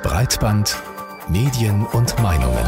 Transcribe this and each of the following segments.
Breitband Medien und Meinungen.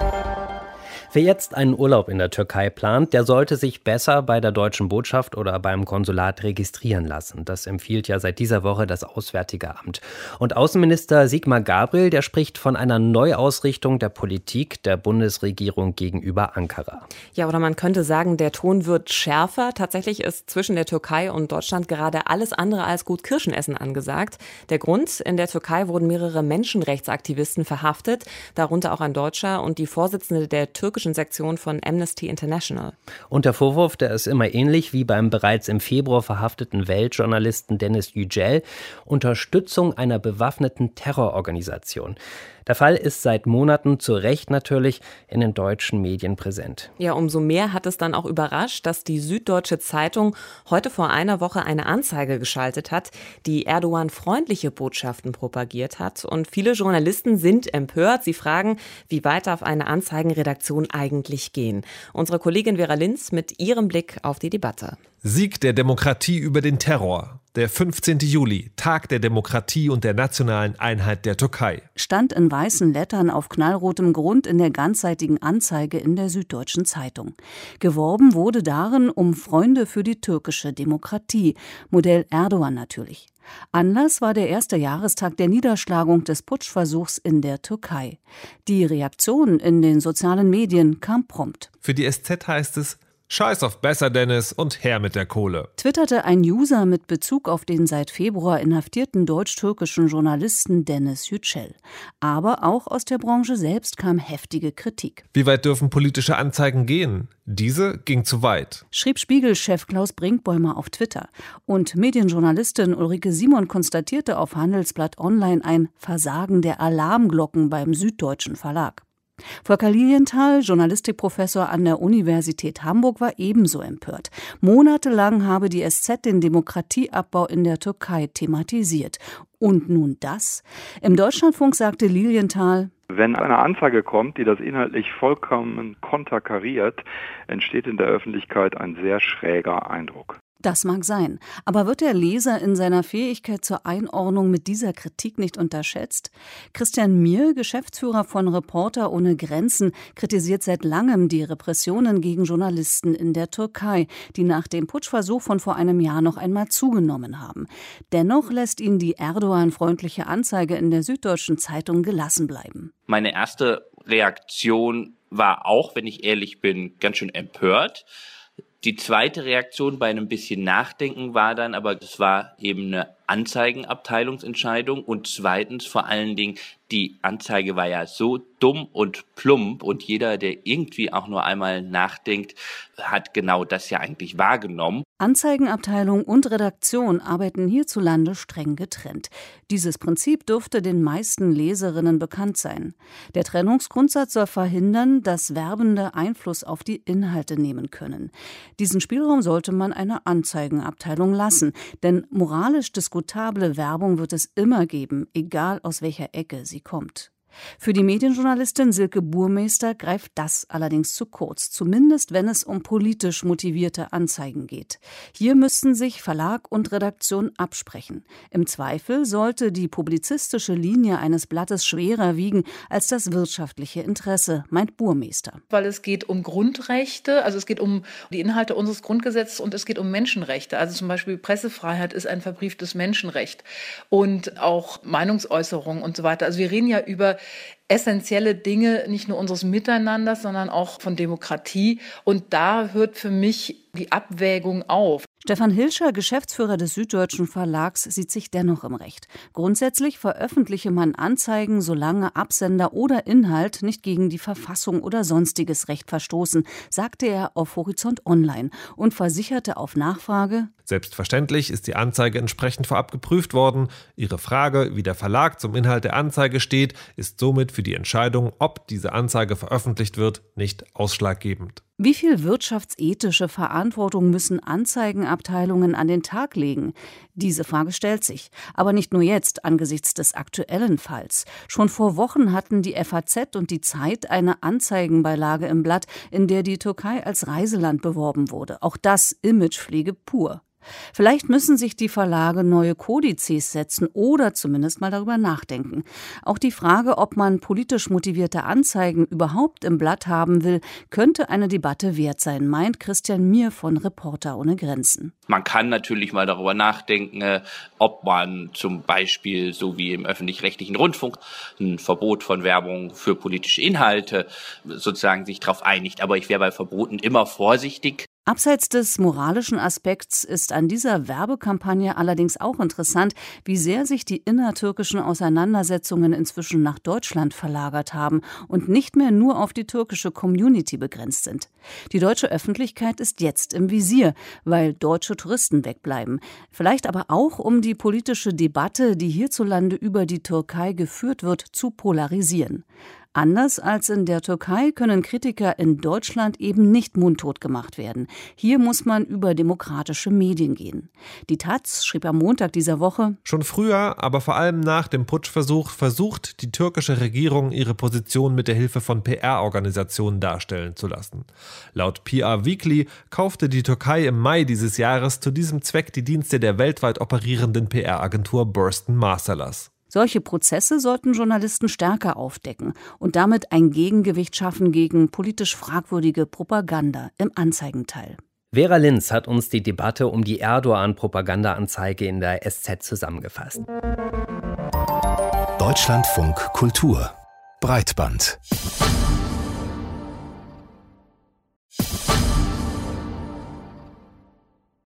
Wer jetzt einen Urlaub in der Türkei plant, der sollte sich besser bei der deutschen Botschaft oder beim Konsulat registrieren lassen. Das empfiehlt ja seit dieser Woche das Auswärtige Amt. Und Außenminister Sigmar Gabriel, der spricht von einer Neuausrichtung der Politik der Bundesregierung gegenüber Ankara. Ja, oder man könnte sagen, der Ton wird schärfer. Tatsächlich ist zwischen der Türkei und Deutschland gerade alles andere als gut Kirschenessen angesagt. Der Grund: In der Türkei wurden mehrere Menschenrechtsaktivisten verhaftet, darunter auch ein Deutscher und die Vorsitzende der türkischen Sektion von Amnesty International. Und der Vorwurf, der ist immer ähnlich wie beim bereits im Februar verhafteten Weltjournalisten Deniz Yücel: Unterstützung einer bewaffneten Terrororganisation. Der Fall ist seit Monaten zu Recht natürlich in den deutschen Medien präsent. Ja, umso mehr hat es dann auch überrascht, dass die Süddeutsche Zeitung heute vor einer Woche eine Anzeige geschaltet hat, die Erdogan-freundliche Botschaften propagiert hat. Und viele Journalisten sind empört. Sie fragen, wie weit darf eine Anzeigenredaktion eigentlich gehen? Unsere Kollegin Vera Linz mit ihrem Blick auf die Debatte. Sieg der Demokratie über den Terror. Der 15. Juli, Tag der Demokratie und der nationalen Einheit der Türkei. Stand in weißen Lettern auf knallrotem Grund in der ganzseitigen Anzeige in der Süddeutschen Zeitung. Geworben wurde darin um Freunde für die türkische Demokratie. Modell Erdogan natürlich. Anlass war der erste Jahrestag der Niederschlagung des Putschversuchs in der Türkei. Die Reaktion in den sozialen Medien kam prompt. Für die SZ heißt es: Scheiß auf besser, Dennis, und her mit der Kohle. Twitterte ein User mit Bezug auf den seit Februar inhaftierten deutsch-türkischen Journalisten Deniz Yücel. Aber auch aus der Branche selbst kam heftige Kritik. Wie weit dürfen politische Anzeigen gehen? Diese ging zu weit, schrieb Spiegel-Chef Klaus Brinkbäumer auf Twitter. Und Medienjournalistin Ulrike Simon konstatierte auf Handelsblatt Online ein Versagen der Alarmglocken beim Süddeutschen Verlag. Volker Lilienthal, Journalistikprofessor an der Universität Hamburg, war ebenso empört. Monatelang habe die SZ den Demokratieabbau in der Türkei thematisiert. Und nun das? Im Deutschlandfunk sagte Lilienthal: Wenn eine Anzeige kommt, die das inhaltlich vollkommen konterkariert, entsteht in der Öffentlichkeit ein sehr schräger Eindruck. Das mag sein, aber wird der Leser in seiner Fähigkeit zur Einordnung mit dieser Kritik nicht unterschätzt? Christian Mier, Geschäftsführer von Reporter ohne Grenzen, kritisiert seit langem die Repressionen gegen Journalisten in der Türkei, die nach dem Putschversuch von vor einem Jahr noch einmal zugenommen haben. Dennoch lässt ihn die Erdogan-freundliche Anzeige in der Süddeutschen Zeitung gelassen bleiben. Meine erste Reaktion war auch, wenn ich ehrlich bin, ganz schön empört. Die zweite Reaktion bei einem bisschen Nachdenken war dann, aber das war eben eine Anzeigenabteilungsentscheidung, und zweitens vor allen Dingen, die Anzeige war ja so dumm und plump, und jeder, der irgendwie auch nur einmal nachdenkt, hat genau das ja eigentlich wahrgenommen. Anzeigenabteilung und Redaktion arbeiten hierzulande streng getrennt. Dieses Prinzip dürfte den meisten Leserinnen bekannt sein. Der Trennungsgrundsatz soll verhindern, dass Werbende Einfluss auf die Inhalte nehmen können. Diesen Spielraum sollte man einer Anzeigenabteilung lassen, denn moralisch diskutable Werbung wird es immer geben, egal aus welcher Ecke sie kommt. Für die Medienjournalistin Silke Burmeister greift das allerdings zu kurz, zumindest wenn es um politisch motivierte Anzeigen geht. Hier müssten sich Verlag und Redaktion absprechen. Im Zweifel sollte die publizistische Linie eines Blattes schwerer wiegen als das wirtschaftliche Interesse, meint Burmeister. Weil es geht um Grundrechte, also es geht um die Inhalte unseres Grundgesetzes, und es geht um Menschenrechte. Also zum Beispiel Pressefreiheit ist ein verbrieftes Menschenrecht, und auch Meinungsäußerung und so weiter. Also wir reden ja über essentielle Dinge, nicht nur unseres Miteinanders, sondern auch von Demokratie. Und da hört für mich die Abwägung auf. Stefan Hilscher, Geschäftsführer des Süddeutschen Verlags, sieht sich dennoch im Recht. Grundsätzlich veröffentliche man Anzeigen, solange Absender oder Inhalt nicht gegen die Verfassung oder sonstiges Recht verstoßen, sagte er auf Horizont Online und versicherte auf Nachfrage: Selbstverständlich ist die Anzeige entsprechend vorab geprüft worden. Ihre Frage, wie der Verlag zum Inhalt der Anzeige steht, ist somit für die Entscheidung, ob diese Anzeige veröffentlicht wird, nicht ausschlaggebend. Wie viel wirtschaftsethische Verantwortung müssen Anzeigenabteilungen an den Tag legen? Diese Frage stellt sich. Aber nicht nur jetzt, angesichts des aktuellen Falls. Schon vor Wochen hatten die FAZ und die Zeit eine Anzeigenbeilage im Blatt, in der die Türkei als Reiseland beworben wurde. Auch das Imagepflege pur. Vielleicht müssen sich die Verlage neue Kodizes setzen oder zumindest mal darüber nachdenken. Auch die Frage, ob man politisch motivierte Anzeigen überhaupt im Blatt haben will, könnte eine Debatte wert sein, meint Christian Mier von Reporter ohne Grenzen. Man kann natürlich mal darüber nachdenken, ob man zum Beispiel, so wie im öffentlich-rechtlichen Rundfunk, ein Verbot von Werbung für politische Inhalte sozusagen sich darauf einigt. Aber ich wäre bei Verboten immer vorsichtig. Abseits des moralischen Aspekts ist an dieser Werbekampagne allerdings auch interessant, wie sehr sich die innertürkischen Auseinandersetzungen inzwischen nach Deutschland verlagert haben und nicht mehr nur auf die türkische Community begrenzt sind. Die deutsche Öffentlichkeit ist jetzt im Visier, weil deutsche Touristen wegbleiben. Vielleicht aber auch, um die politische Debatte, die hierzulande über die Türkei geführt wird, zu polarisieren. Anders als in der Türkei können Kritiker in Deutschland eben nicht mundtot gemacht werden. Hier muss man über demokratische Medien gehen. Die Taz schrieb am Montag dieser Woche: Schon früher, aber vor allem nach dem Putschversuch, versucht die türkische Regierung, ihre Position mit der Hilfe von PR-Organisationen darstellen zu lassen. Laut PR Weekly kaufte die Türkei im Mai dieses Jahres zu diesem Zweck die Dienste der weltweit operierenden PR-Agentur Burson Marsalas. Solche Prozesse sollten Journalisten stärker aufdecken und damit ein Gegengewicht schaffen gegen politisch fragwürdige Propaganda im Anzeigenteil. Vera Linz hat uns die Debatte um die Erdogan-Propagandaanzeige in der SZ zusammengefasst. Deutschlandfunk Kultur Breitband.